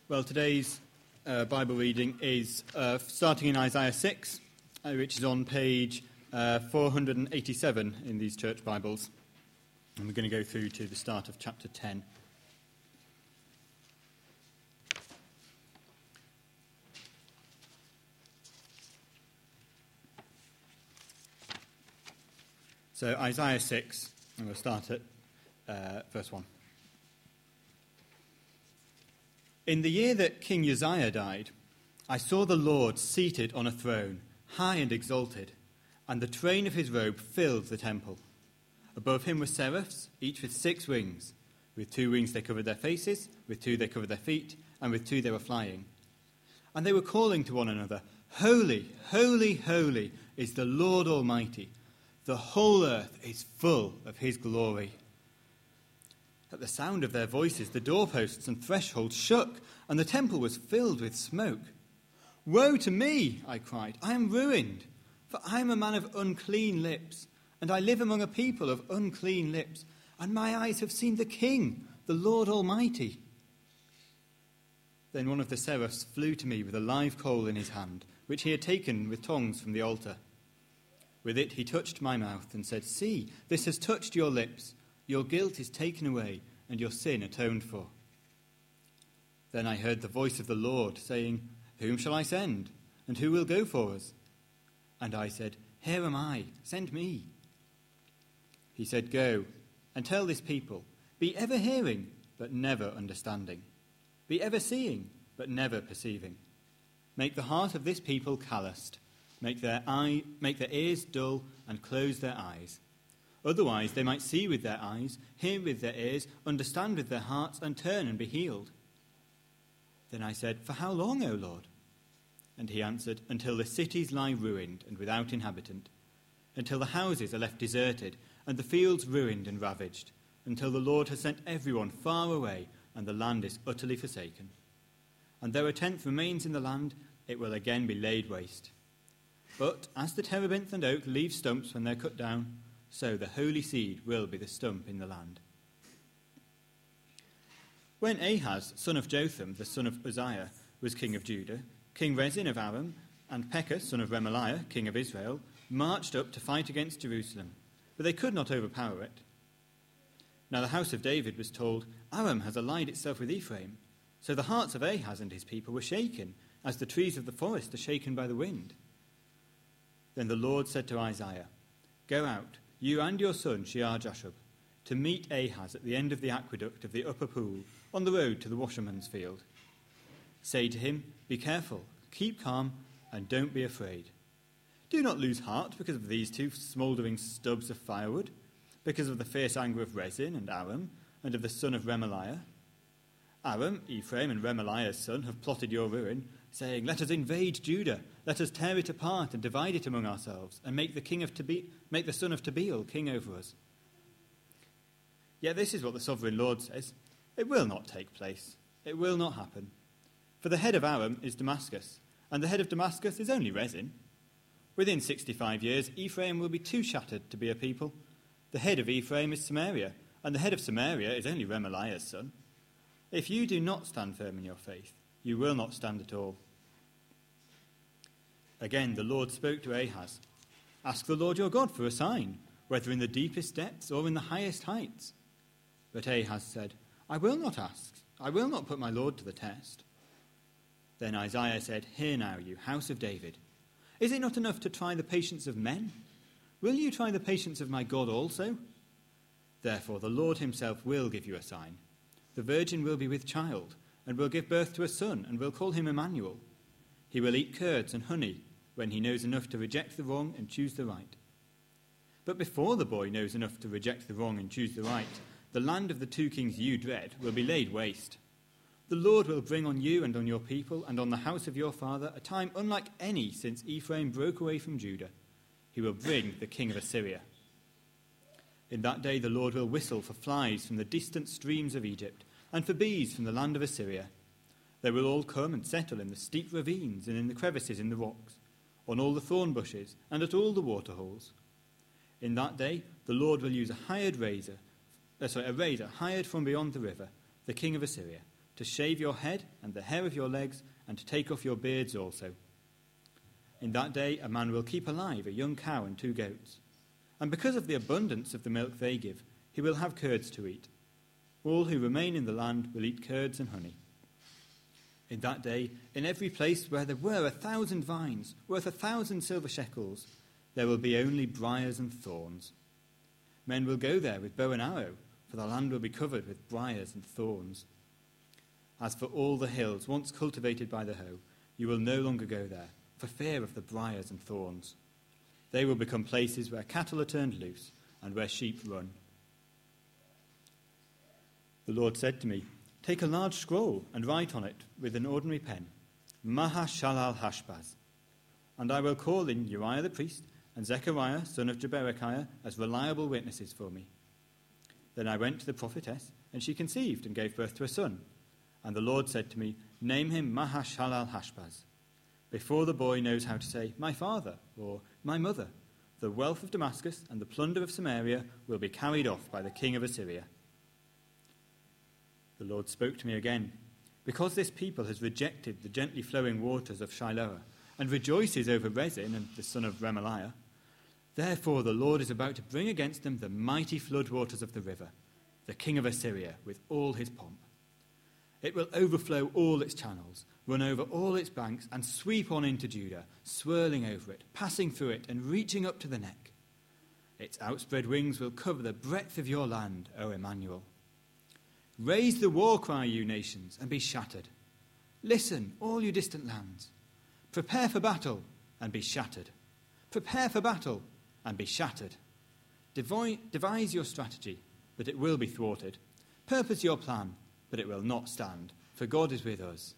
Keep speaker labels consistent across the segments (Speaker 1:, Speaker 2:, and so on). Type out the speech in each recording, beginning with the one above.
Speaker 1: Well, today's Bible reading is starting in Isaiah 6, which is on page 487 in these church Bibles. And we're going to go through to the start of chapter 10. So Isaiah 6, and we'll start at verse 1. In the year that King Uzziah died, I saw the Lord seated on a throne, high and exalted, and the train of his robe filled the temple. Above him were seraphs, each with 6 wings. With 2 wings they covered their faces, with 2 they covered their feet, and with 2 they were flying. And they were calling to one another, Holy, holy, holy is the Lord Almighty. The whole earth is full of his glory. At the sound of their voices, the doorposts and thresholds shook, and the temple was filled with smoke. Woe to me, I cried, I am ruined, for I am a man of unclean lips, and I live among a people of unclean lips, and my eyes have seen the King, the Lord Almighty. Then one of the seraphs flew to me with a live coal in his hand, which he had taken with tongs from the altar. With it he touched my mouth and said, See, this has touched your lips. Your guilt is taken away, and your sin atoned for. Then I heard the voice of the Lord saying, Whom shall I send? And who will go for us? And I said, Here am I, send me. He said, Go, and tell this people, Be ever hearing, but never understanding. Be ever seeing, but never perceiving. Make the heart of this people calloused. Make their ears dull, and close their eyes. Otherwise they might see with their eyes, hear with their ears, understand with their hearts, and turn and be healed. Then I said, For how long, O Lord? And he answered, Until the cities lie ruined and without inhabitant, until the houses are left deserted, and the fields ruined and ravaged, until the Lord has sent everyone far away, and the land is utterly forsaken. And though a tenth remains in the land, it will again be laid waste. But as the terebinth and oak leave stumps when they're cut down, so the holy seed will be the stump in the land. When Ahaz, son of Jotham, the son of Uzziah, was king of Judah, King Rezin of Aram, and Pekah, son of Remaliah, king of Israel, marched up to fight against Jerusalem, but they could not overpower it. Now the house of David was told, Aram has allied itself with Ephraim. So the hearts of Ahaz and his people were shaken, as the trees of the forest are shaken by the wind. Then the Lord said to Isaiah, Go out, you and your son Shear-Jashub, to meet Ahaz at the end of the aqueduct of the upper pool, on the road to the washerman's field. Say to him, Be careful, keep calm, and don't be afraid. Do not lose heart because of these 2 smouldering stubs of firewood, because of the fierce anger of Rezin and Aram, and of the son of Remaliah. Aram, Ephraim, and Remaliah's son have plotted your ruin, saying, Let us invade Judah, let us tear it apart and divide it among ourselves, and make the son of Tabeel king over us. Yet this is what the sovereign Lord says, It will not take place, it will not happen. For the head of Aram is Damascus, and the head of Damascus is only Rezin. Within 65 years, Ephraim will be too shattered to be a people. The head of Ephraim is Samaria, and the head of Samaria is only Remaliah's son. If you do not stand firm in your faith, you will not stand at all. Again, the Lord spoke to Ahaz, Ask the Lord your God for a sign, whether in the deepest depths or in the highest heights. But Ahaz said, I will not ask. I will not put my Lord to the test. Then Isaiah said, Hear now, you house of David. Is it not enough to try the patience of men? Will you try the patience of my God also? Therefore the Lord himself will give you a sign. The virgin will be with child, and will give birth to a son, and will call him Emmanuel. He will eat curds and honey, when he knows enough to reject the wrong and choose the right. But before the boy knows enough to reject the wrong and choose the right, the land of the 2 kings you dread will be laid waste. The Lord will bring on you and on your people and on the house of your father a time unlike any since Ephraim broke away from Judah. He will bring the king of Assyria. In that day the Lord will whistle for flies from the distant streams of Egypt, and for bees from the land of Assyria. They will all come and settle in the steep ravines and in the crevices in the rocks, on all the thorn bushes and at all the waterholes. In that day the Lord will use a razor hired from beyond the river, the king of Assyria, to shave your head and the hair of your legs, and to take off your beards also. In that day a man will keep alive a young cow and 2 goats, and because of the abundance of the milk they give, he will have curds to eat. All who remain in the land will eat curds and honey. In that day, in every place where there were 1,000 vines, worth 1,000 silver shekels, there will be only briars and thorns. Men will go there with bow and arrow, for the land will be covered with briars and thorns. As for all the hills once cultivated by the hoe, you will no longer go there, for fear of the briars and thorns. They will become places where cattle are turned loose and where sheep run. The Lord said to me, "Take a large scroll and write on it with an ordinary pen, Maha-shalal-Hashbaz. And I will call in Uriah the priest and Zechariah, son of Jeberechiah, as reliable witnesses for me." Then I went to the prophetess, and she conceived and gave birth to a son. And the Lord said to me, "Name him Maha-shalal-Hashbaz. Before the boy knows how to say, 'My father,' or 'My mother,' the wealth of Damascus and the plunder of Samaria will be carried off by the king of Assyria." The Lord spoke to me again, "Because this people has rejected the gently flowing waters of Shiloah and rejoices over Rezin and the son of Remaliah, therefore the Lord is about to bring against them the mighty floodwaters of the river, the king of Assyria with all his pomp. It will overflow all its channels, run over all its banks, and sweep on into Judah, swirling over it, passing through it, and reaching up to the neck. Its outspread wings will cover the breadth of your land, O Emmanuel. Raise the war cry, you nations, and be shattered. Listen, all you distant lands. Prepare for battle, and be shattered. Prepare for battle, and be shattered. Devise your strategy, but it will be thwarted. Purpose your plan, but it will not stand, for God is with us."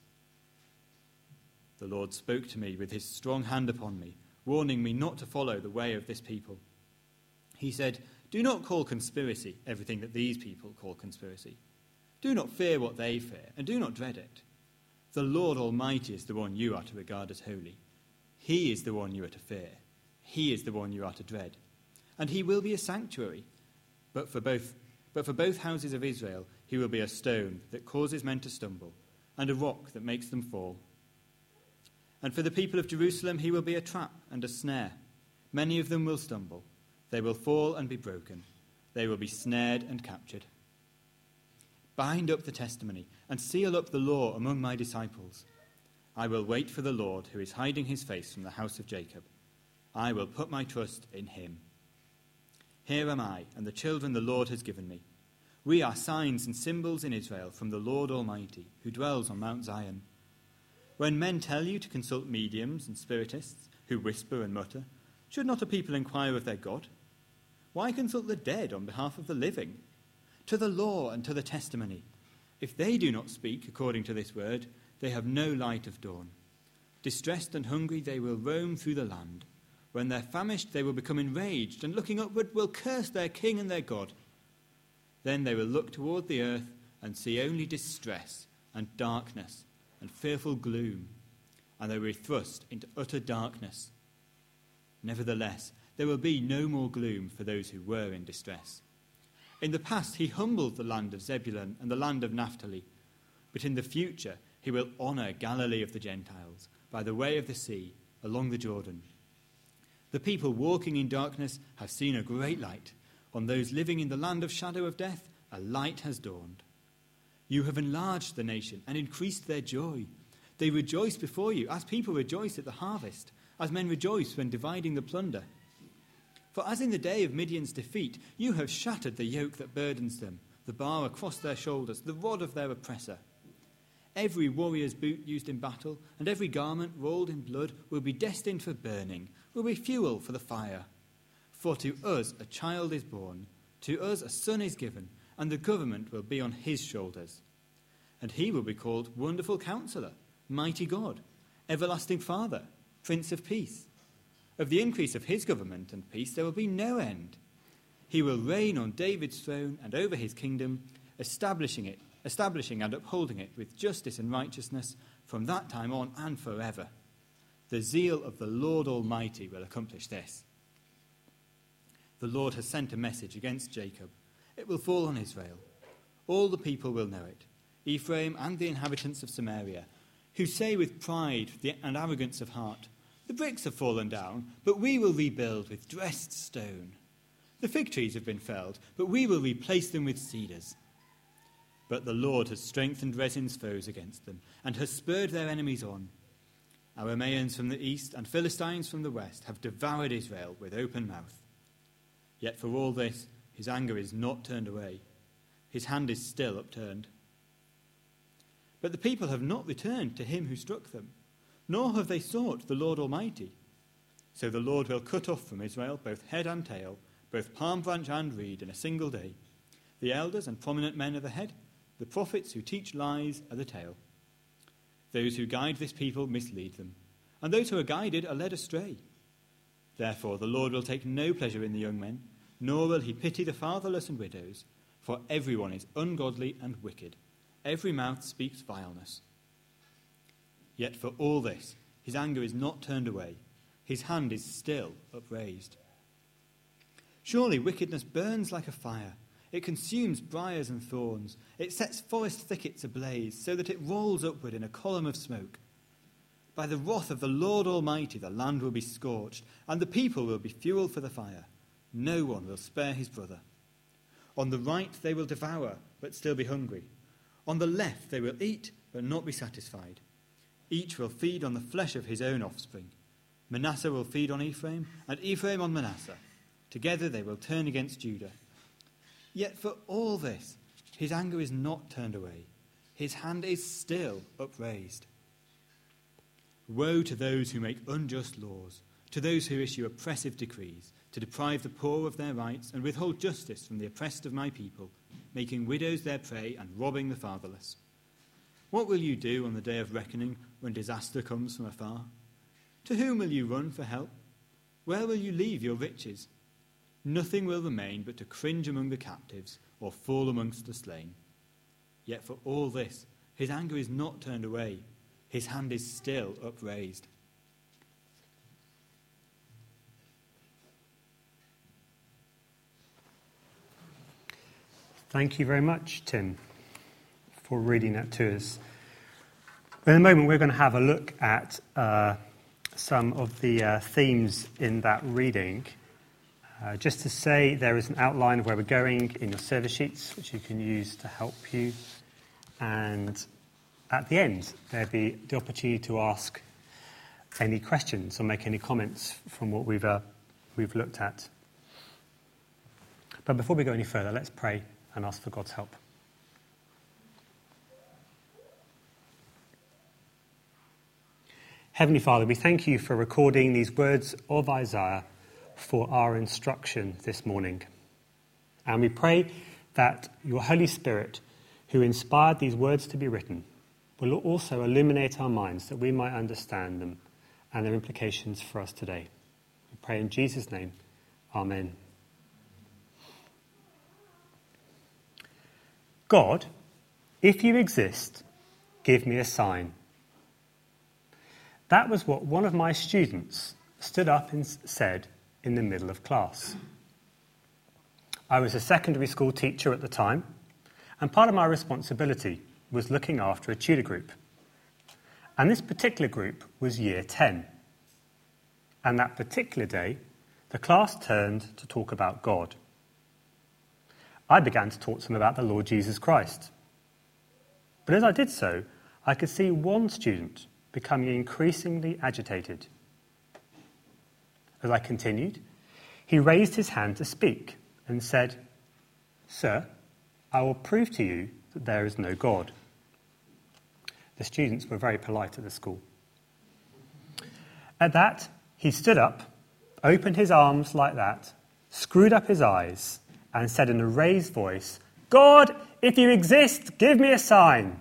Speaker 1: The Lord spoke to me with his strong hand upon me, warning me not to follow the way of this people. He said, "Do not call conspiracy everything that these people call conspiracy. Do not fear what they fear, and do not dread it. The Lord Almighty is the one you are to regard as holy. He is the one you are to fear. He is the one you are to dread. And he will be a sanctuary. But for both houses of Israel he will be a stone that causes men to stumble, and a rock that makes them fall. And for the people of Jerusalem he will be a trap and a snare. Many of them will stumble. They will fall and be broken. They will be snared and captured. Bind up the testimony and seal up the law among my disciples. I will wait for the Lord, who is hiding his face from the house of Jacob. I will put my trust in him. Here am I and the children the Lord has given me. We are signs and symbols in Israel from the Lord Almighty, who dwells on Mount Zion. When men tell you to consult mediums and spiritists who whisper and mutter, should not a people inquire of their God? Why consult the dead on behalf of the living? To the law and to the testimony. If they do not speak according to this word, they have no light of dawn. Distressed and hungry, they will roam through the land. When they're famished, they will become enraged, and looking upward will curse their king and their God. Then they will look toward the earth and see only distress and darkness and fearful gloom, and they will be thrust into utter darkness. Nevertheless, there will be no more gloom for those who were in distress. In the past he humbled the land of Zebulun and the land of Naphtali, but in the future he will honor Galilee of the Gentiles by the way of the sea along the Jordan. The people walking in darkness have seen a great light. On those living in the land of shadow of death, a light has dawned. You have enlarged the nation and increased their joy. They rejoice before you as people rejoice at the harvest, as men rejoice when dividing the plunder. For as in the day of Midian's defeat, you have shattered the yoke that burdens them, the bar across their shoulders, the rod of their oppressor. Every warrior's boot used in battle and every garment rolled in blood will be destined for burning, will be fuel for the fire. For to us a child is born, to us a son is given, and the government will be on his shoulders. And he will be called Wonderful Counselor, Mighty God, Everlasting Father, Prince of Peace. Of the increase of his government and peace there will be no end. He will reign on David's throne and over his kingdom, establishing and upholding it with justice and righteousness from that time on and forever. The zeal of the Lord Almighty will accomplish this. The Lord has sent a message against Jacob. It will fall on Israel. All the people will know it. Ephraim and the inhabitants of Samaria, who say with pride and arrogance of heart, "The bricks have fallen down, but we will rebuild with dressed stone. The fig trees have been felled, but we will replace them with cedars." But the Lord has strengthened Rezin's foes against them, and has spurred their enemies on. Arameans from the east and Philistines from the west have devoured Israel with open mouth. Yet for all this, his anger is not turned away. His hand is still upturned. But the people have not returned to him who struck them, nor have they sought the Lord Almighty. So the Lord will cut off from Israel both head and tail, both palm branch and reed in a single day. The elders and prominent men are the head, the prophets who teach lies are the tail. Those who guide this people mislead them, and those who are guided are led astray. Therefore the Lord will take no pleasure in the young men, nor will he pity the fatherless and widows, for everyone is ungodly and wicked. Every mouth speaks vileness. Yet for all this, his anger is not turned away. His hand is still upraised. Surely wickedness burns like a fire. It consumes briars and thorns. It sets forest thickets ablaze, so that it rolls upward in a column of smoke. By the wrath of the Lord Almighty, the land will be scorched, and the people will be fuel for the fire. No one will spare his brother. On the right they will devour, but still be hungry. On the left they will eat, but not be satisfied. Each will feed on the flesh of his own offspring. Manasseh will feed on Ephraim, and Ephraim on Manasseh. Together they will turn against Judah. Yet for all this, his anger is not turned away. His hand is still upraised. Woe to those who make unjust laws, to those who issue oppressive decrees, to deprive the poor of their rights and withhold justice from the oppressed of my people, making widows their prey and robbing the fatherless. What will you do on the day of reckoning when disaster comes from afar? To whom will you run for help? Where will you leave your riches? Nothing will remain but to cringe among the captives or fall amongst the slain. Yet for all this, his anger is not turned away. His hand is still upraised.
Speaker 2: Thank you very much, Tim, for reading that to us. In a moment, we're going to have a look at some of the themes in that reading. Just to say, there is an outline of where we're going in your service sheets, which you can use to help you. And at the end, there'll be the opportunity to ask any questions or make any comments from what we've looked at. But before we go any further, let's pray and ask for God's help. Heavenly Father, we thank you for recording these words of Isaiah for our instruction this morning. And we pray that your Holy Spirit, who inspired these words to be written, will also illuminate our minds that we might understand them and their implications for us today. We pray in Jesus' name. Amen. God, if you exist, give me a sign. That was what one of my students stood up and said in the middle of class. I was a secondary school teacher at the time, and part of my responsibility was looking after a tutor group. And this particular group was Year 10. And that particular day, the class turned to talk about God. I began to talk to them about the Lord Jesus Christ. But as I did so, I could see one student becoming increasingly agitated. As I continued, he raised his hand to speak and said, "Sir, I will prove to you that there is no God." The students were very polite at the school. At that, he stood up, opened his arms like that, screwed up his eyes, and said in a raised voice, "God, if you exist, give me a sign."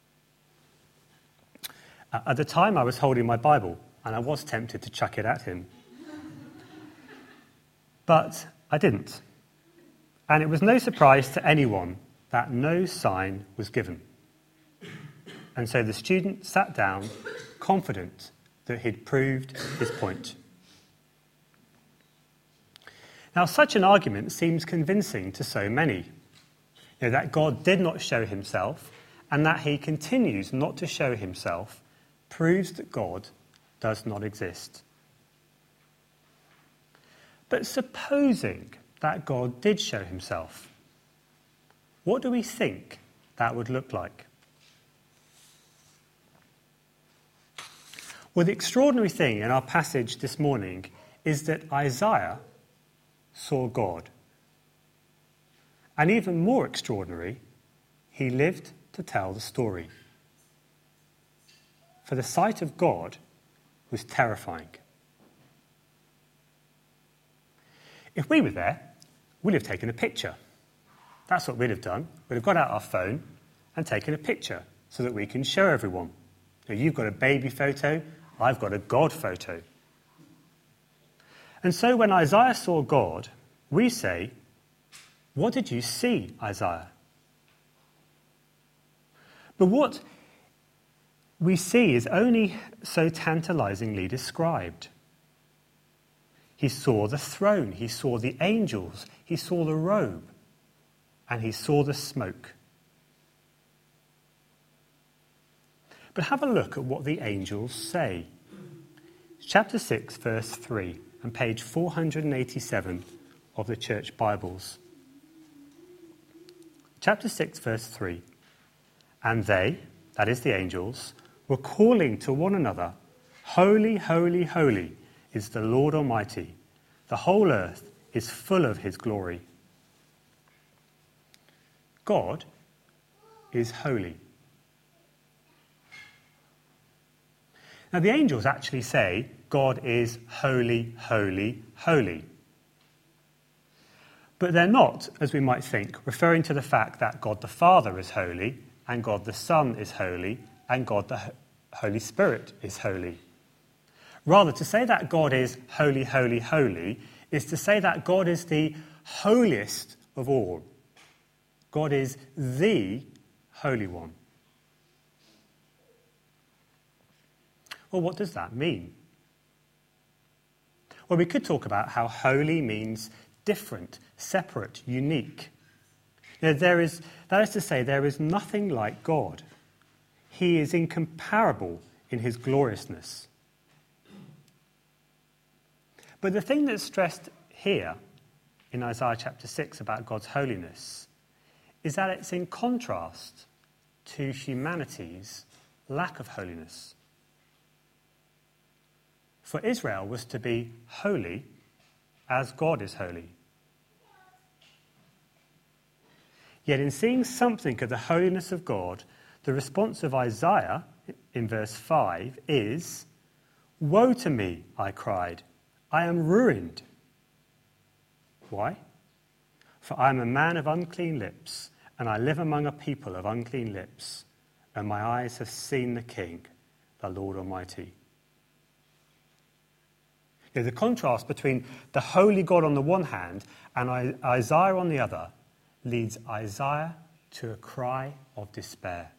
Speaker 2: At the time, I was holding my Bible, and I was tempted to chuck it at him. But I didn't. And it was no surprise to anyone that no sign was given. And so the student sat down, confident that he'd proved his point. Now, such an argument seems convincing to so many. That God did not show himself and that he continues not to show himself proves that God does not exist. But supposing that God did show himself, what do we think that would look like? Well, the extraordinary thing in our passage this morning is that Isaiah saw God. And even more extraordinary, he lived to tell the story. For the sight of God was terrifying. If we were there, we'd have taken a picture. That's what we'd have done. We'd have got out our phone and taken a picture so that we can show everyone. Now, you've got a baby photo, I've got a God photo. And so when Isaiah saw God, we say, "What did you see, Isaiah?" But what we see is only so tantalizingly described. He saw the throne, he saw the angels, he saw the robe, and he saw the smoke. But have a look at what the angels say. Chapter 6, verse 3, and page 487 of the Church Bibles. Chapter 6, verse 3. And they, that is the angels, were calling to one another, "Holy, holy, holy is the Lord Almighty. The whole earth is full of his glory." God is holy. Now, the angels actually say God is holy, holy, holy. But they're not, as we might think, referring to the fact that God the Father is holy, and God the Son is holy, and God the Holy Spirit is holy. Rather, to say that God is holy, holy, holy is to say that God is the holiest of all. God is the Holy One. Well, what does that mean? Well, we could talk about how holy means different, separate, unique. Now, that is to say, there is nothing like God. He is incomparable in his gloriousness. But the thing that's stressed here in Isaiah chapter 6 about God's holiness is that it's in contrast to humanity's lack of holiness. For Israel was to be holy as God is holy. Yet in seeing something of the holiness of God, the response of Isaiah in verse 5 is, "Woe to me, I cried, I am ruined." Why? "For I am a man of unclean lips, and I live among a people of unclean lips, and my eyes have seen the King, the Lord Almighty." You know, the contrast between the holy God on the one hand and Isaiah on the other leads Isaiah to a cry of despair.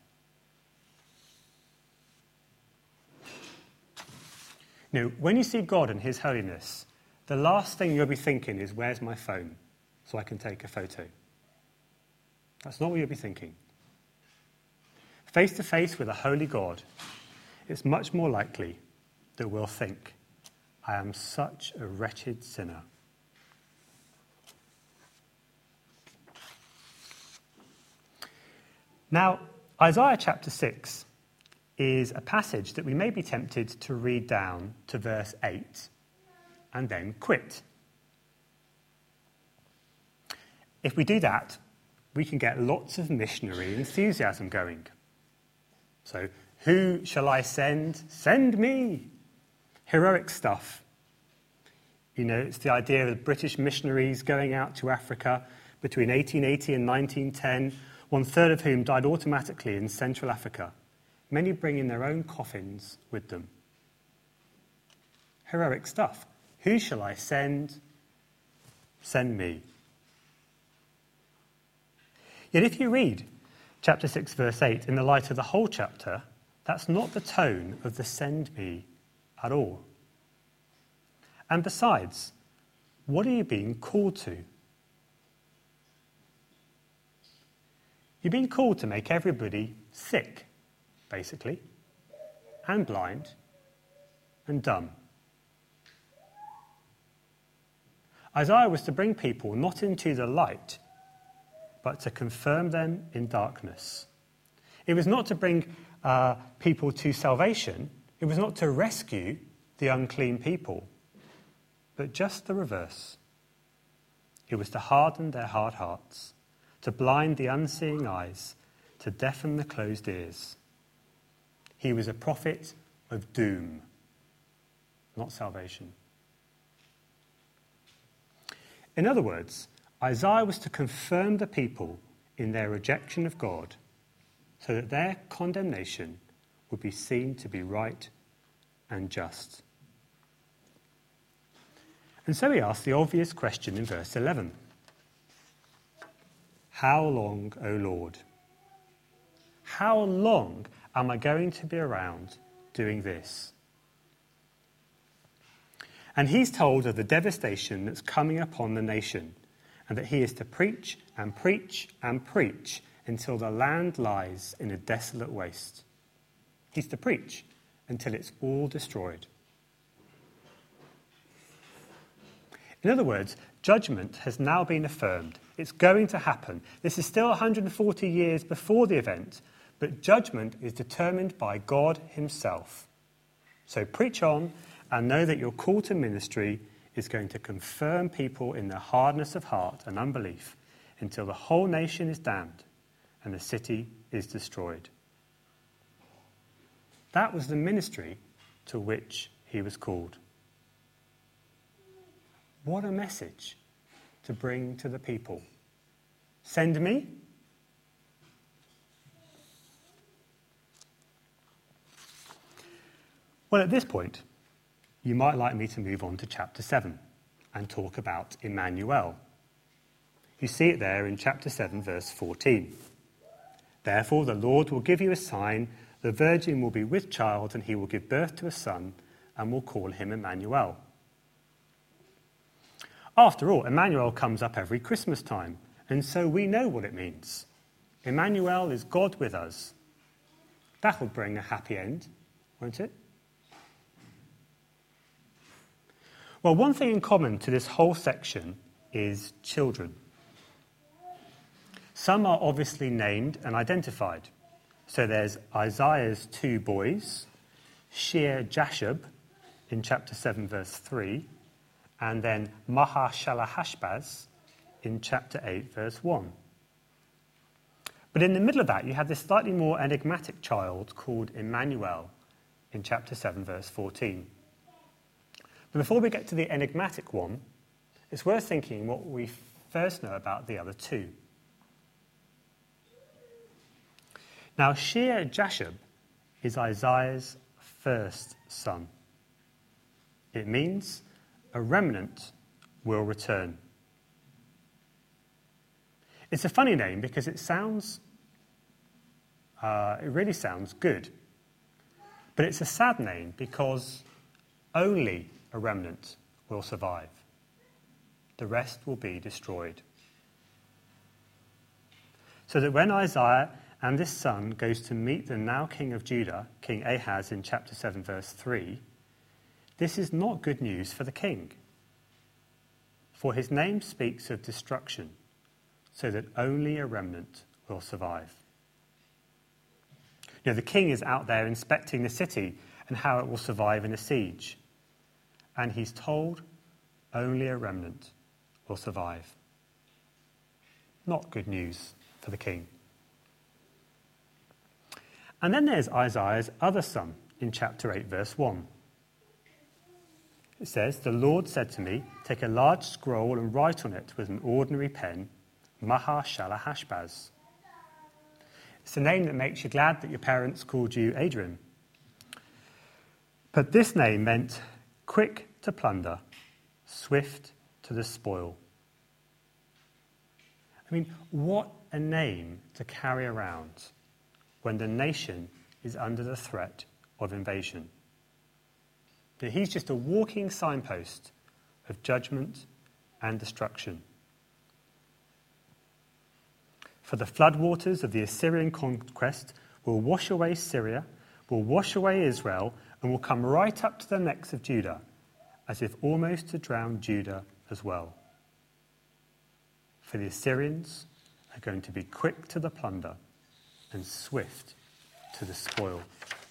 Speaker 2: Now, when you see God and his holiness, the last thing you'll be thinking is, "Where's my phone so I can take a photo?" That's not what you'll be thinking. Face to face with a holy God, it's much more likely that we'll think, "I am such a wretched sinner." Now, Isaiah chapter 6 is a passage that we may be tempted to read down to verse 8 and then quit. If we do that, we can get lots of missionary enthusiasm going. So, "Who shall I send? Send me!" Heroic stuff. You know, it's the idea of British missionaries going out to Africa between 1880 and 1910, 1/3 of whom died automatically in Central Africa, many bringing their own coffins with them. Heroic stuff. "Who shall I send? Send me." Yet if you read chapter 6, verse 8, in the light of the whole chapter, that's not the tone of the "send me" at all. And besides, what are you being called to? You're being called to make everybody sick, basically, and blind, and dumb. Isaiah was to bring people not into the light, but to confirm them in darkness. It was not to bring people to salvation. It was not to rescue the unclean people, but just the reverse. It was to harden their hard hearts, to blind the unseeing eyes, to deafen the closed ears. He was a prophet of doom, not salvation. In other words, Isaiah was to confirm the people in their rejection of God so that their condemnation would be seen to be right and just. And so he asked the obvious question in verse 11. How long, O Lord? How long am I going to be around doing this? And he's told of the devastation that's coming upon the nation, and that he is to preach and preach and preach until the land lies in a desolate waste. He's to preach until it's all destroyed. In other words, judgment has now been affirmed. It's going to happen. This is still 140 years before the event, but judgment is determined by God himself. So preach on and know that your call to ministry is going to confirm people in their hardness of heart and unbelief until the whole nation is damned and the city is destroyed. That was the ministry to which he was called. What a message to bring to the people. Send me? Well, at this point, you might like me to move on to chapter 7 and talk about Emmanuel. You see it there in chapter 7, verse 14. Therefore, the Lord will give you a sign. The virgin will be with child, and he will give birth to a son, and will call him Emmanuel. After all, Emmanuel comes up every Christmas time, and so we know what it means. Emmanuel is God with us. That'll bring a happy end, won't it? Well, one thing in common to this whole section is children. Some are obviously named and identified. So there's Isaiah's 2 boys, Shear-Jashub in chapter 7, verse 3, and then Maher-Shalal-Hash-Baz in chapter 8, verse 1. But in the middle of that, you have this slightly more enigmatic child called Emmanuel in chapter 7, verse 14. But before we get to the enigmatic one, it's worth thinking what we first know about the other two. Now, Shear-Jashub is Isaiah's first son. It means a remnant will return. It's a funny name because it really sounds good. But it's a sad name because only a remnant will survive. The rest will be destroyed. So that when Isaiah and this son goes to meet the now king of Judah, King Ahaz, in chapter 7, verse 3, this is not good news for the king. For his name speaks of destruction, so that only a remnant will survive. You know, the king is out there inspecting the city and how it will survive in a siege. And he's told only a remnant will survive. Not good news for the king. And then there's Isaiah's other son in chapter 8, verse 1. It says, "The Lord said to me, take a large scroll and write on it with an ordinary pen, Maher-Shalal-Hash-Baz." It's a name that makes you glad that your parents called you Adrian. But this name meant quick to plunder, swift to the spoil. I mean, what a name to carry around when the nation is under the threat of invasion. That he's just a walking signpost of judgment and destruction. For the floodwaters of the Assyrian conquest will wash away Syria, will wash away Israel, and will come right up to the necks of Judah, as if almost to drown Judah as well. For the Assyrians are going to be quick to the plunder and swift to the spoil.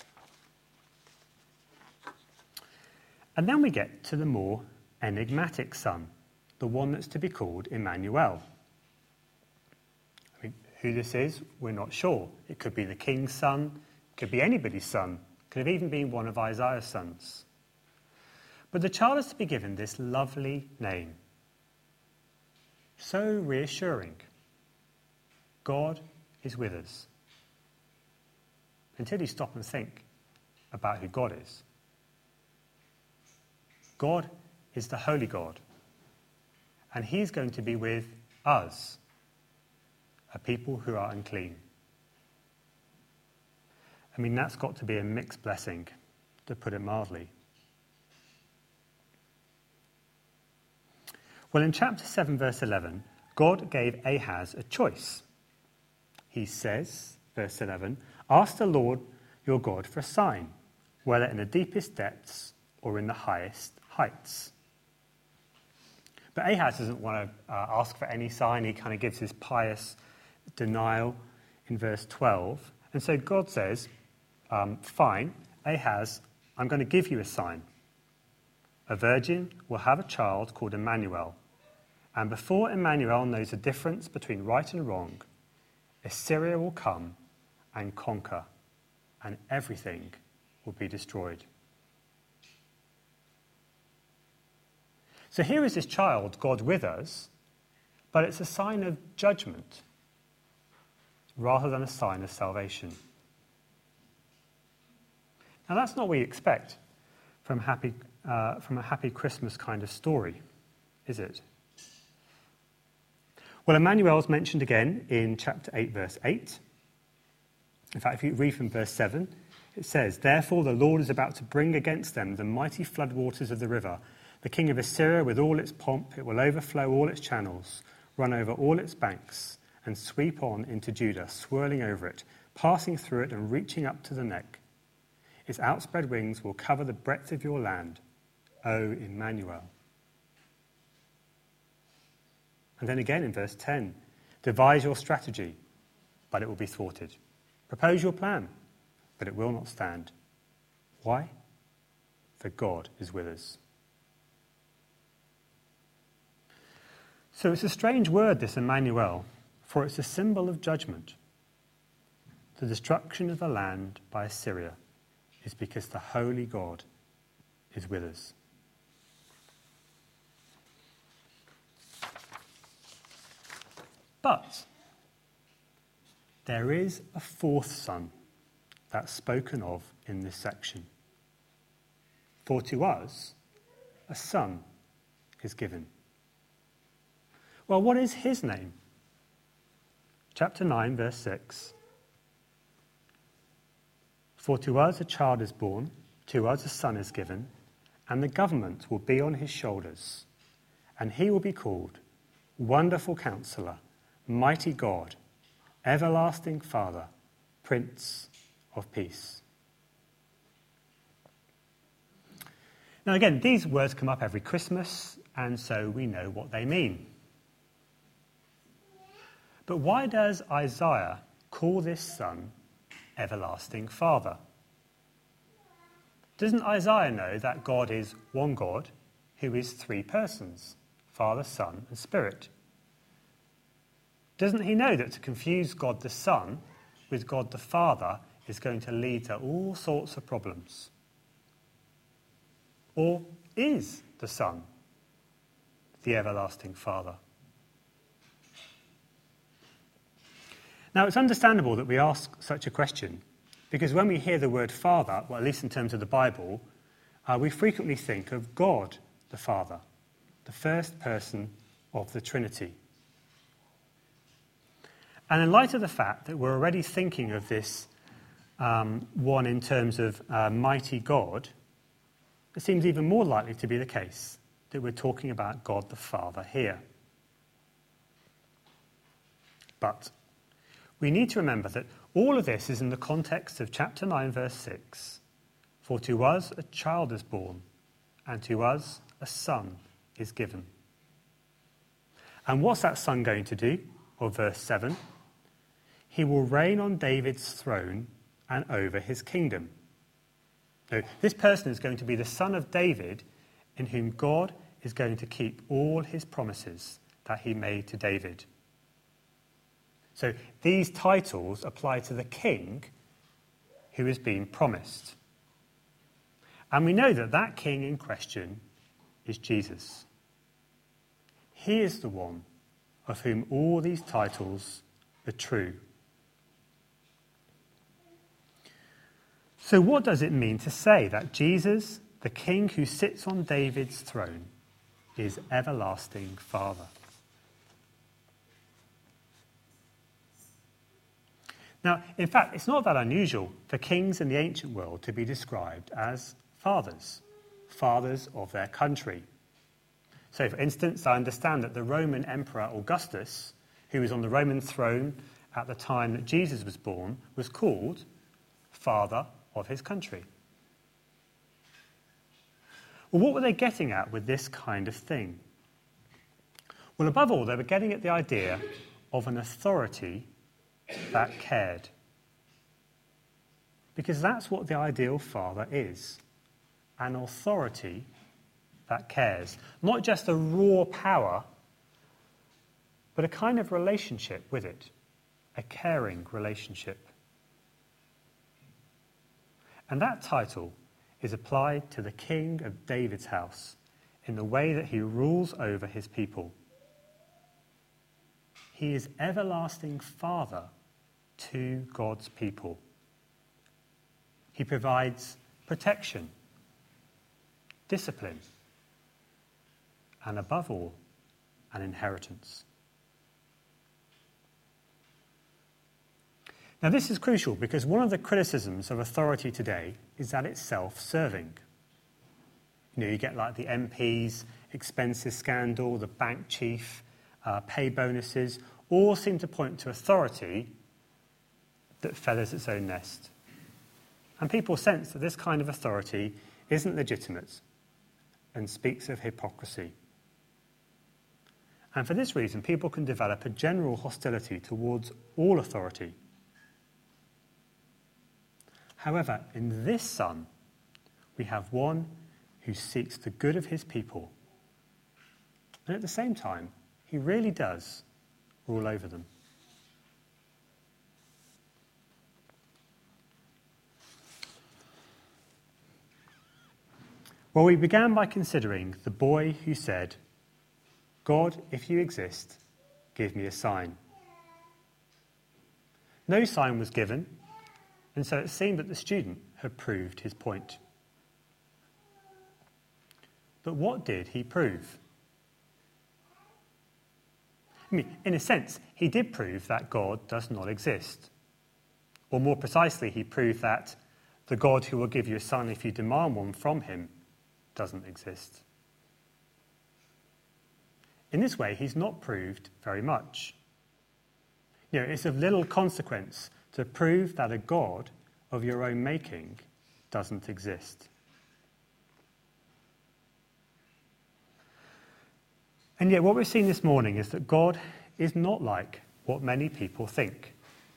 Speaker 2: And then we get to the more enigmatic son, the one that's to be called Emmanuel. I mean, who this is, we're not sure. It could be the king's son, it could be anybody's son, it could have even been one of Isaiah's sons. But the child is to be given this lovely name. So reassuring. God is with us. Until you stop and think about who God is. God is the holy God. And he's going to be with us, a people who are unclean. I mean, that's got to be a mixed blessing, to put it mildly. Well, in chapter 7, verse 11, God gave Ahaz a choice. He says, verse 11, "Ask the Lord your God for a sign, whether in the deepest depths or in the highest heights." But Ahaz doesn't want to ask for any sign. He kind of gives his pious denial in verse 12. And so God says, fine, Ahaz, I'm going to give you a sign. A virgin will have a child called Emmanuel. And before Emmanuel knows the difference between right and wrong, Assyria will come and conquer, and everything will be destroyed. So here is this child, God with us, but it's a sign of judgment rather than a sign of salvation. Now that's not what we expect from a happy Christmas kind of story, is it? Well, Emmanuel is mentioned again in chapter 8, verse 8. In fact, if you read from verse 7, it says, "Therefore the Lord is about to bring against them the mighty floodwaters of the river, the king of Assyria with all its pomp. It will overflow all its channels, run over all its banks, and sweep on into Judah, swirling over it, passing through it and reaching up to the neck. Its outspread wings will cover the breadth of your land, O Emmanuel." And then again in verse 10, "Devise your strategy, but it will be thwarted. Propose your plan, but it will not stand." Why? For God is with us. So it's a strange word, this Emmanuel, for it's a symbol of judgment. The destruction of the land by Assyria is because the holy God is with us. But there is a fourth son that's spoken of in this section. "For to us a son is given." Well, what is his name? Chapter 9, verse 6. "For to us a child is born, to us a son is given, and the government will be on his shoulders, and he will be called Wonderful Counselor, Mighty God, Everlasting Father, Prince of Peace." Now again, these words come up every Christmas, and so we know what they mean. But why does Isaiah call this son Everlasting Father? Doesn't Isaiah know that God is one God who is three persons, Father, Son, and Spirit? Doesn't he know that to confuse God the Son with God the Father is going to lead to all sorts of problems? Or is the Son the everlasting Father? Now, it's understandable that we ask such a question, because when we hear the word Father, well, at least in terms of the Bible, we frequently think of God the Father, the first person of the Trinity. And in light of the fact that we're already thinking of this one in terms of mighty God, it seems even more likely to be the case that we're talking about God the Father here. But we need to remember that All of this is in the context of chapter 9, verse 6. For to us a child is born, and to us a son is given. And what's that son going to do? Or verse 7. He will reign on David's throne and over his kingdom. So this person is going to be the son of David, in whom God is going to keep all his promises that he made to David. So these titles apply to the king who is being promised. And we know that that king in question is Jesus. He is the one of whom all these titles are true. So what does it mean to say that Jesus, the king who sits on David's throne, is everlasting Father? Now, in fact, it's not that unusual for kings in the ancient world to be described as fathers of their country. So, for instance, I understand that the Roman Emperor Augustus, who was on the Roman throne at the time that Jesus was born, was called father of his country. Well, what were they getting at with this kind of thing? Well, above all, they were getting at the idea of an authority that cared. Because that's what the ideal father is. An authority that cares. Not just a raw power, but a kind of relationship with it. A caring relationship. And that title is applied to the king of David's house in the way that he rules over his people. He is everlasting Father to God's people. He provides protection, discipline, and above all, an inheritance. Now, this is crucial because one of the criticisms of authority today is that it's self-serving. You get like the MPs, expenses scandal, the bank chief, pay bonuses, all seem to point to authority that feathers its own nest. And people sense that this kind of authority isn't legitimate and speaks of hypocrisy. And for this reason, people can develop a general hostility towards all authority. However, in this Son, we have one who seeks the good of his people. And at the same time, he really does rule over them. Well, we began by considering the boy who said, "God, if you exist, give me a sign." No sign was given, and so it seemed that the student had proved his point. But what did he prove? I mean, in a sense, he did prove that God does not exist. Or more precisely, he proved that the God who will give you a son if you demand one from him doesn't exist. In this way, he's not proved very much. It's of little consequence to prove that a God of your own making doesn't exist. And yet what we're seeing this morning is that God is not like what many people think.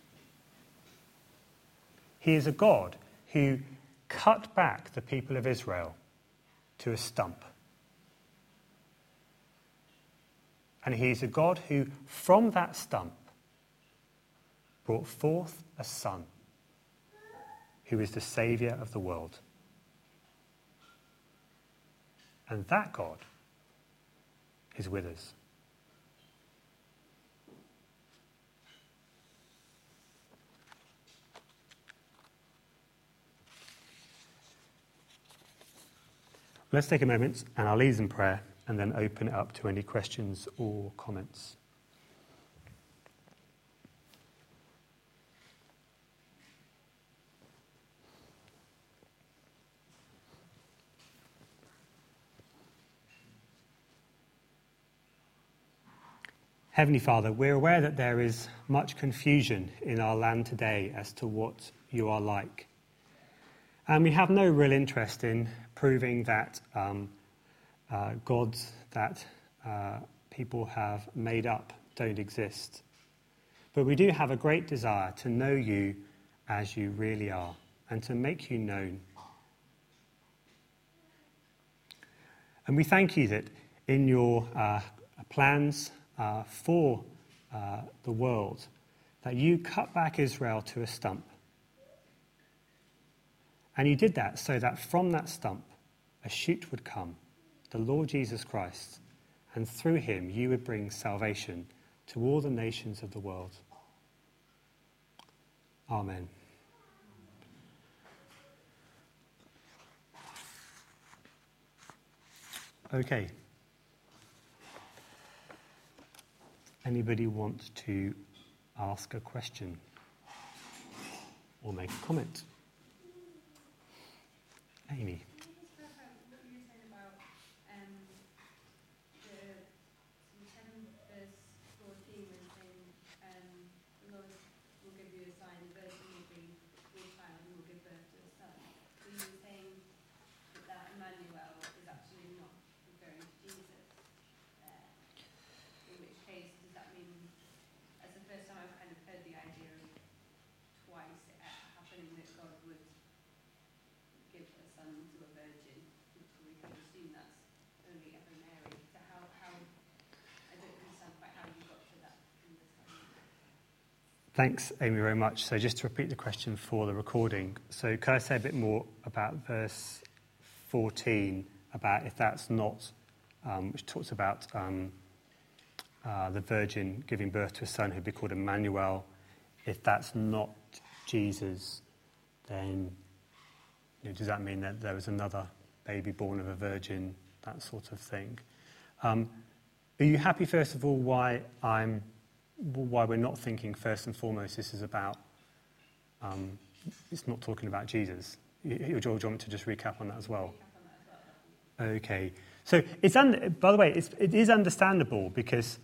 Speaker 2: He is a God who cut back the people of Israel to a stump. And he is a God who, from that stump, brought forth a son who is the Saviour of the world. And that God is with us. Let's take a moment and I'll lead us in prayer and then open it up to any questions or comments. Heavenly Father, we're aware that there is much confusion in our land today as to what you are like. And we have no real interest in proving that gods that people have made up don't exist. But we do have a great desire to know you as you really are and to make you known. And we thank you that in your plans for the world, that you cut back Israel to a stump. And you did that so that from that stump a shoot would come, the Lord Jesus Christ, and through him you would bring salvation to all the nations of the world. Amen. Okay. Anybody want to ask a question or make a comment? Amy. Thanks, Amy, very much. So just to repeat the question for the recording. So can I say a bit more about verse 14, about if that's not, which talks about the virgin giving birth to a son who'd be called Emmanuel. If that's not Jesus, then does that mean that there was another baby born of a virgin, that sort of thing? Are you happy, first of all, why we're not thinking first and foremost this is about, it's not talking about Jesus? Do you want me to just recap on that as well? Okay. So, by the way, it is understandable because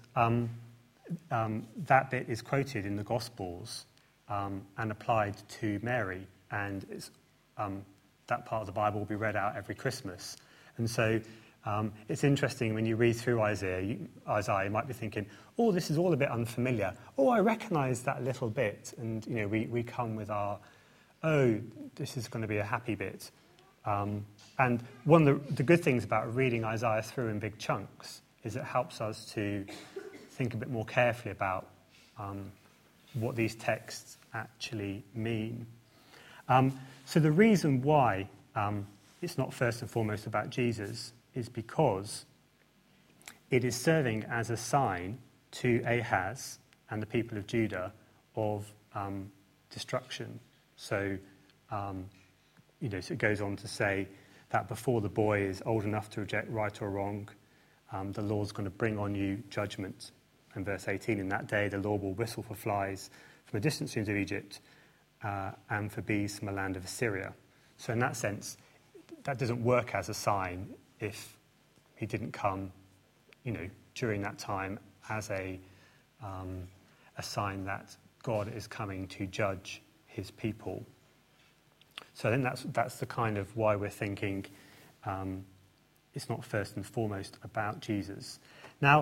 Speaker 2: that bit is quoted in the Gospels and applied to Mary, and that part of the Bible will be read out every Christmas. And so it's interesting when you read through Isaiah, you might be thinking, oh, this is all a bit unfamiliar. Oh, I recognise that little bit. And, we come with our, oh, this is going to be a happy bit. And one of the good things about reading Isaiah through in big chunks is it helps us to think a bit more carefully about what these texts actually mean. So the reason why it's not first and foremost about Jesus is because it is serving as a sign to Ahaz and the people of Judah of destruction. So, so it goes on to say that before the boy is old enough to reject right or wrong, the Lord's going to bring on you judgment. And verse 18, in that day the Lord will whistle for flies from the distant streams of Egypt and for bees from the land of Assyria. So in that sense, that doesn't work as a sign if he didn't come, during that time as a sign that God is coming to judge his people. So I think that's the kind of why we're thinking it's not first and foremost about Jesus. Now,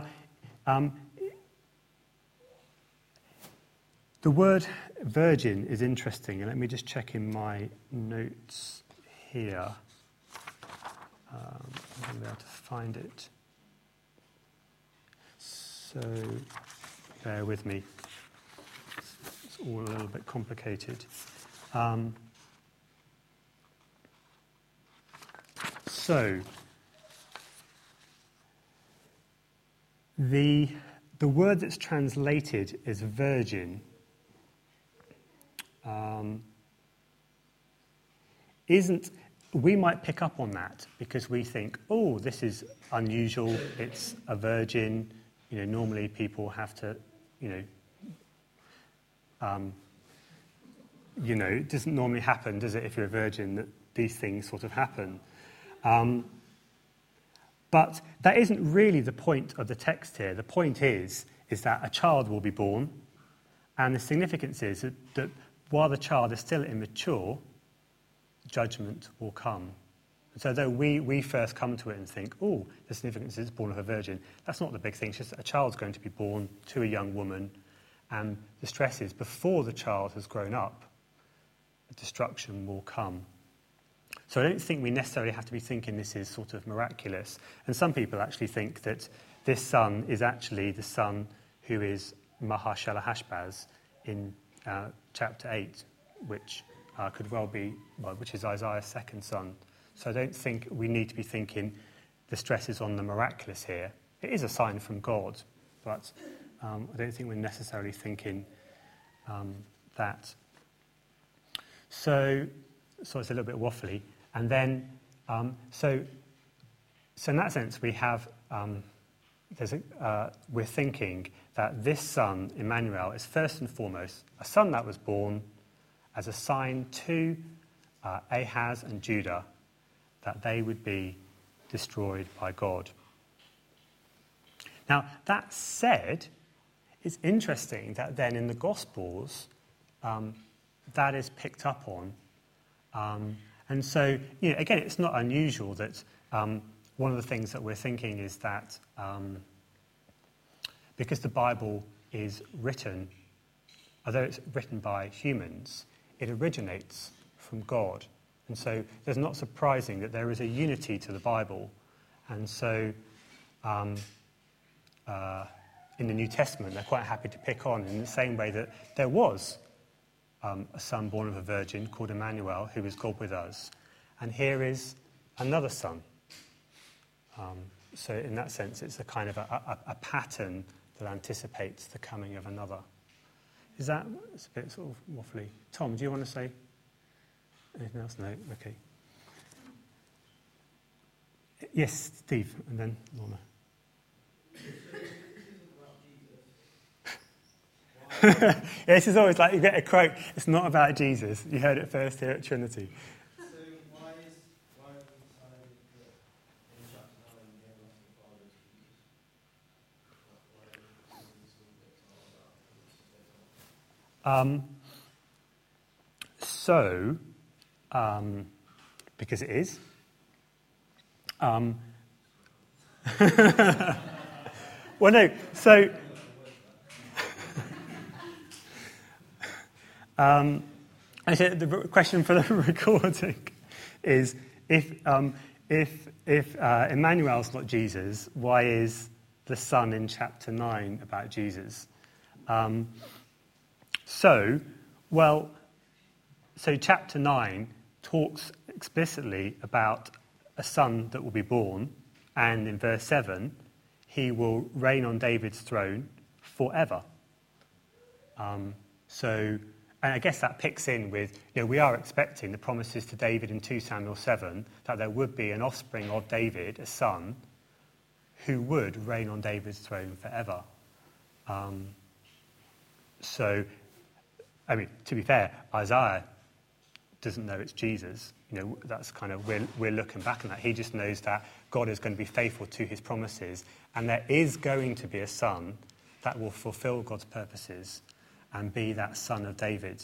Speaker 2: the word virgin is interesting, and let me just check in my notes here. I'm going to be able to find it. So, bear with me. It's all a little bit complicated. So, the word that's translated as virgin isn't. We might pick up on that because we think, oh, this is unusual. It's a virgin. Normally people have to, it doesn't normally happen, does it, if you're a virgin, that these things sort of happen. But that isn't really the point of the text here. The point is is that a child will be born, and the significance is that while the child is still immature, judgment will come. And so though we first come to it and think, oh, the significance is born of a virgin, that's not the big thing. It's just a child's going to be born to a young woman, and the stress is before the child has grown up, destruction will come. So I don't think we necessarily have to be thinking this is sort of miraculous. And some people actually think that this son is actually the son who is Maher-shalal-hash-baz in chapter 8, which could well be, which is Isaiah's second son. So I don't think we need to be thinking the stress is on the miraculous here. It is a sign from God, but I don't think we're necessarily thinking that. So it's a little bit waffly. And then, so in that sense, we have, we're thinking that this son, Emmanuel, is first and foremost a son that was born as a sign to Ahaz and Judah that they would be destroyed by God. Now, that said, it's interesting that then in the Gospels, that is picked up on. And so, again, it's not unusual that one of the things that we're thinking is that because the Bible is written, although it's written by humans, it originates from God. And so it's not surprising that there is a unity to the Bible. And so in the New Testament, they're quite happy to pick on in the same way that there was a son born of a virgin called Emmanuel, who is God with us. And here is another son. So in that sense, it's a kind of a pattern that anticipates the coming of another. It's a bit sort of waffly. Tom, do you want to say anything else? No? Okay. Yes, Steve, and then Lorna. Yeah, this is always like you get a quote, it's not about Jesus. You heard it first here at Trinity.
Speaker 3: So why have we decided that in chapter 9 we get lost the Father is Jesus?
Speaker 2: Because it is. Well, no, so... I said the question for the recording is if Emmanuel's not Jesus, why is the son in chapter 9 about Jesus? So chapter 9 talks explicitly about a son that will be born, and in verse 7, he will reign on David's throne forever. And I guess that picks in with, we are expecting the promises to David in 2 Samuel 7 that there would be an offspring of David, a son, who would reign on David's throne forever. To be fair, Isaiah doesn't know it's Jesus. That's kind of, we're looking back on that. He just knows that God is going to be faithful to his promises, and there is going to be a son that will fulfill God's purposes and be that son of David.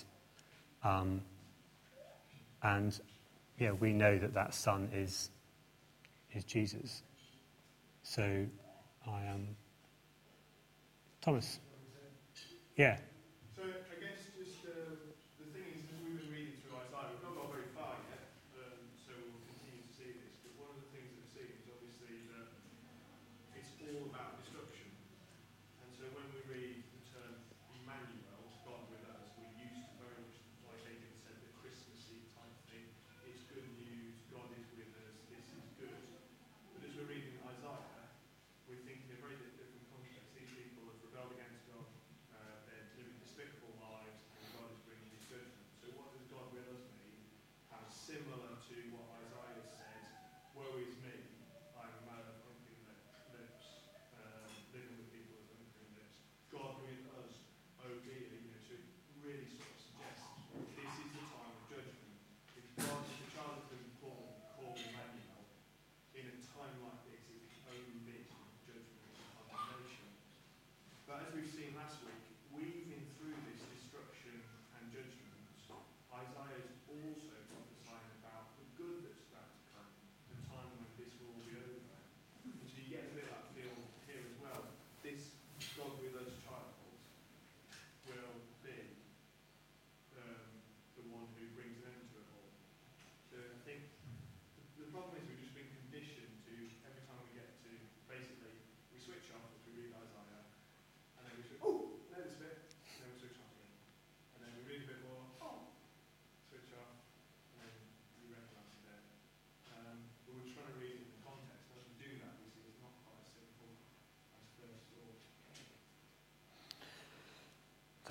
Speaker 2: We know that son is Jesus. So I am... Thomas? Yeah.
Speaker 4: So I guess just the thing is, as we've been reading through Isaiah, we've not got very far yet, so we'll continue to see this. But one of the things that we're seeing is obviously that it's all about destruction. And so when we read the term Emmanuel, God with us, we're used to very much, like David said, the Christmassy type thing. It's good news, God is with us, this is good. But as we're reading Isaiah, we're thinking a very different context. These people have rebelled against God, they're living despicable lives, and God is bringing his judgment. So what does God with us mean? How similar to what Isaiah says, woe is me, I'm a man of unclean lips, living with people with unclean lips. God with us, oh dear, so it really sort of suggests this is the time of judgment. If the child has been born called Emmanuel, in a time like this, it can only be judgment and condemnation. But as we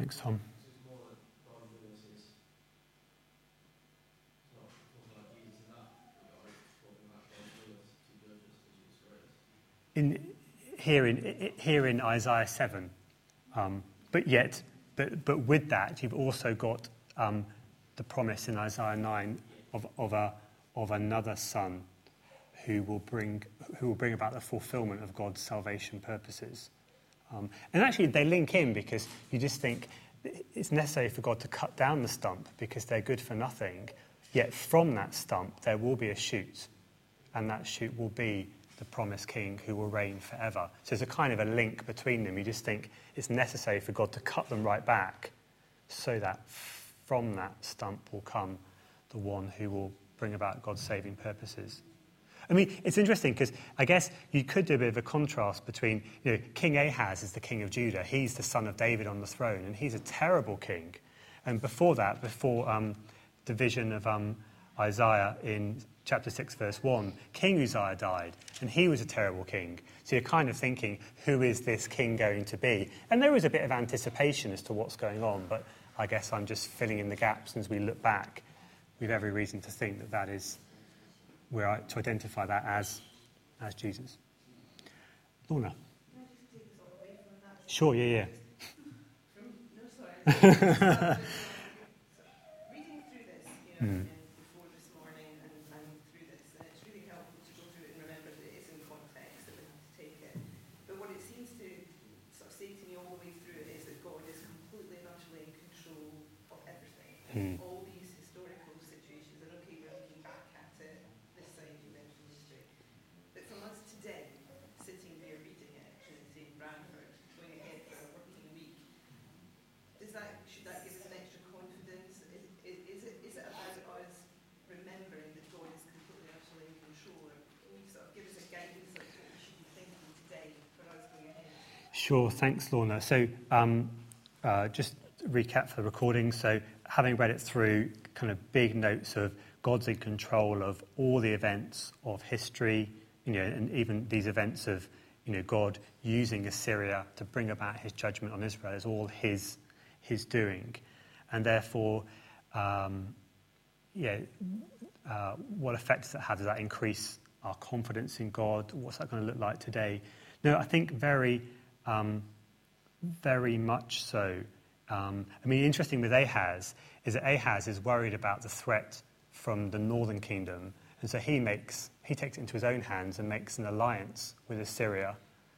Speaker 2: Thanks, Tom.
Speaker 3: This is more that God wills his. It's not talking about Jesus in that regard, it's talking about God's will to judge us to destroy us.
Speaker 2: Here in Isaiah 7, but with that, you've also got the promise in Isaiah 9 of another son who will bring about the fulfillment of God's salvation purposes. And actually, they link in because you just think it's necessary for God to cut down the stump because they're good for nothing. Yet from that stump, there will be a shoot, and that shoot will be the promised king who will reign forever. So there's a kind of a link between them. You just think it's necessary for God to cut them right back so that from that stump will come the one who will bring about God's saving purposes. I mean, it's interesting because I guess you could do a bit of a contrast between, King Ahaz is the king of Judah. He's the son of David on the throne, and he's a terrible king. And before the vision of Isaiah in chapter 6, verse 1, King Uzziah died, and he was a terrible king. So you're kind of thinking, who is this king going to be? And there is a bit of anticipation as to what's going on, but I guess I'm just filling in the gaps as we look back. We have every reason to think that is, we're to identify that as Jesus. Lorna?
Speaker 5: Can I just take us all away from that?
Speaker 2: Sure, yeah.
Speaker 5: Reading through this, before this morning and through this, and it's really helpful to go through it and remember that it is in context, that we have to take it. But what it seems to sort of say to me all the way through it is that God is completely and utterly in control of everything. All these historical situations, and okay, we're looking back at it this side, you mentioned history. But from us today, sitting there reading it, Trinity, Bradford, going ahead for a working week, should that give us an extra confidence? Is it about us remembering that God is completely utterly in control? Or can you sort of give us a guidance of what we should be thinking today for us going ahead?
Speaker 2: Sure, thanks, Lorna. So just recap for the recording. So having read it through, kind of big notes of God's in control of all the events of history, and even these events of, God using Assyria to bring about his judgment on Israel is all his doing. And therefore, what effect does that have? Does that increase our confidence in God? What's that going to look like today? No, I think very, very much so. Interesting with Ahaz is that Ahaz is worried about the threat from the northern kingdom, and so he takes it into his own hands and makes an alliance with Assyria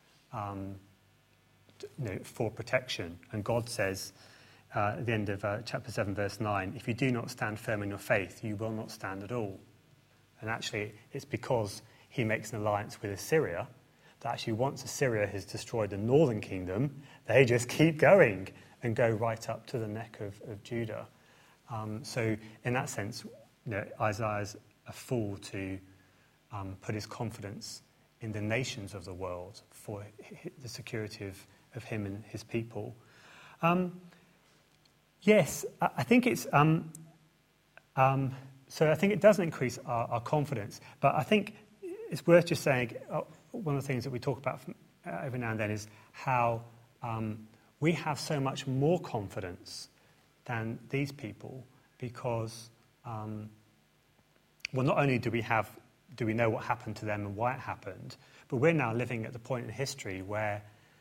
Speaker 2: for protection. And God says at the end of chapter 7, verse 9, if you do not stand firm in your faith, you will not stand at all. And actually, it's because he makes an alliance with Assyria that actually once Assyria has destroyed the northern kingdom, they just keep going and go right up to the neck of Judah. So in that sense, Isaiah's a fool to put his confidence in the nations of the world for the security of him and his people. Yes, I think it's... so I think it does increase our confidence, but I think it's worth just saying, one of the things that we talk about every now and then is how we have so much more confidence than these people because, not only do we know what happened to them and why it happened, but we're now living at the point in history where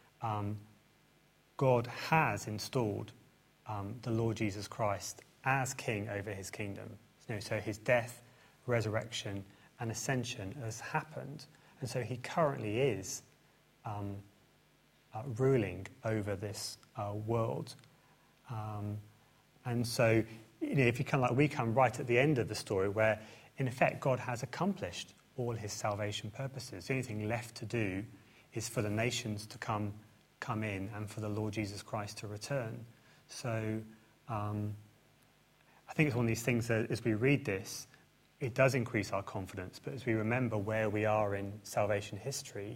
Speaker 2: God has installed the Lord Jesus Christ as king over his kingdom. So his death, resurrection, and ascension has happened. And so he currently is ruling over this world. And so, if you we come right at the end of the story where, in effect, God has accomplished all his salvation purposes. The only thing left to do is for the nations to come in and for the Lord Jesus Christ to return. So I think it's one of these things that as we read this, it does increase our confidence. But as we remember where we are in salvation history,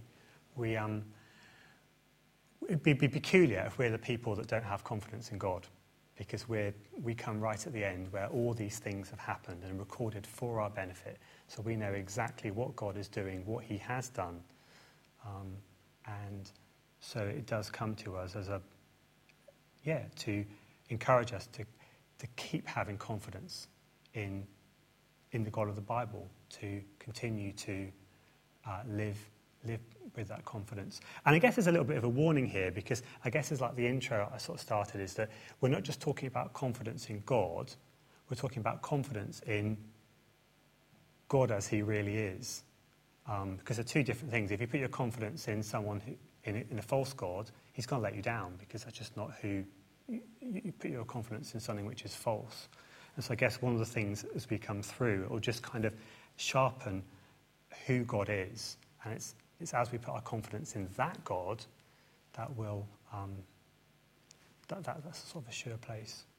Speaker 2: it'd be peculiar if we're the people that don't have confidence in God, because we come right at the end where all these things have happened and recorded for our benefit. So we know exactly what God is doing, what he has done. And so it does come to us as to encourage us to keep having confidence in the God of the Bible, to continue to live with that confidence. And I guess there's a little bit of a warning here, because I guess it's like the intro I sort of started, is that we're not just talking about confidence in God, we're talking about confidence in God as he really is. Because they're two different things. If you put your confidence in someone in a false God, he's going to let you down, because that's just not who you put your confidence in something which is false. And so I guess one of the things as we come through, it will just kind of sharpen who God is. And it's as we put our confidence in that God that will, that's sort of a sure place.